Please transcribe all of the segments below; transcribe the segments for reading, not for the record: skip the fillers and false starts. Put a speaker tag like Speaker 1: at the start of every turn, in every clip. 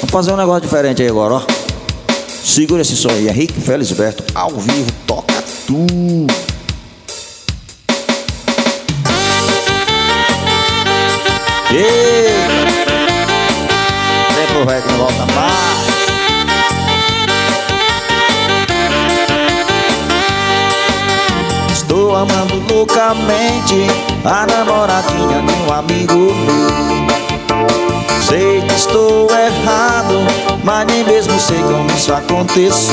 Speaker 1: Vamos fazer um negócio diferente aí agora, ó. Segura esse som aí, Henrique Felisberto, ao vivo, toca tudo. Eita! Tempo velho que não volta mais. Estou amando loucamente a namoradinha de um amigo meu. Sei que estou errado, mas nem mesmo sei como isso aconteceu.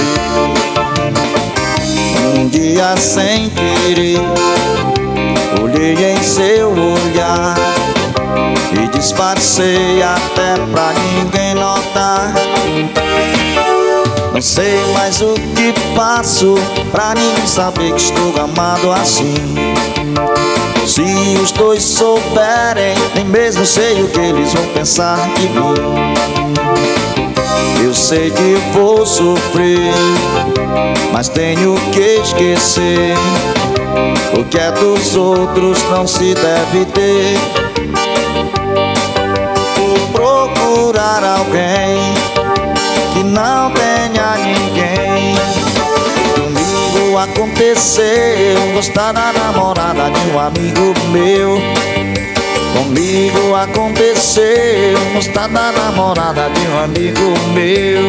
Speaker 1: Um dia sem querer, olhei em seu olhar e disfarcei até pra ninguém notar. Não sei mais o que faço pra ninguém saber que estou amado assim. Se os dois souberem, nem mesmo sei o que eles vão pensar de mim. Eu sei que vou sofrer, mas tenho que esquecer. O que é dos outros não se deve ter. Vou procurar alguém que não tenha ninguém. Comigo aconteceu gostar da namorada de um amigo meu. Comigo aconteceu gostar da namorada de um amigo meu.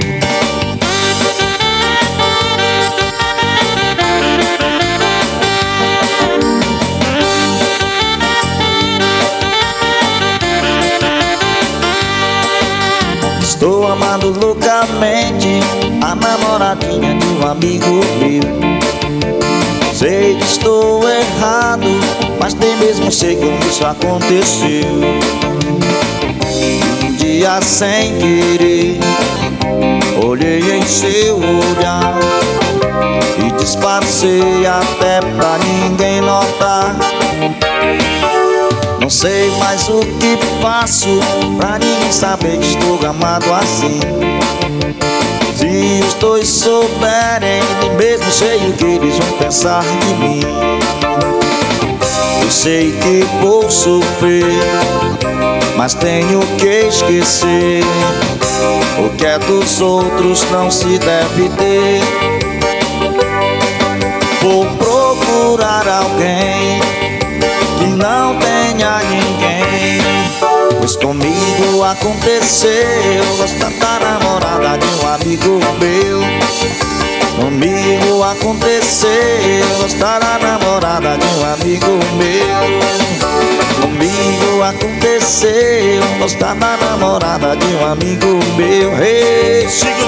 Speaker 1: Estou amando loucamente a namoradinha de um amigo meu. Sei que estou errado, mas nem mesmo sei como isso aconteceu. Um dia sem querer, olhei em seu olhar e disfarcei até pra ninguém notar. Não sei mais o que faço pra ninguém saber que estou amado assim. Se os dois souberem, nem mesmo sei o que eles vão pensar de mim. Eu sei que vou sofrer, mas tenho que esquecer. O que é dos outros não se deve ter. Vou procurar alguém que não tenha ninguém. Pois comigo aconteceu gostar da namorada de um amigo meu. Comigo aconteceu gostar da namorada de um amigo meu. Comigo aconteceu gostar da namorada de um amigo meu. Hey,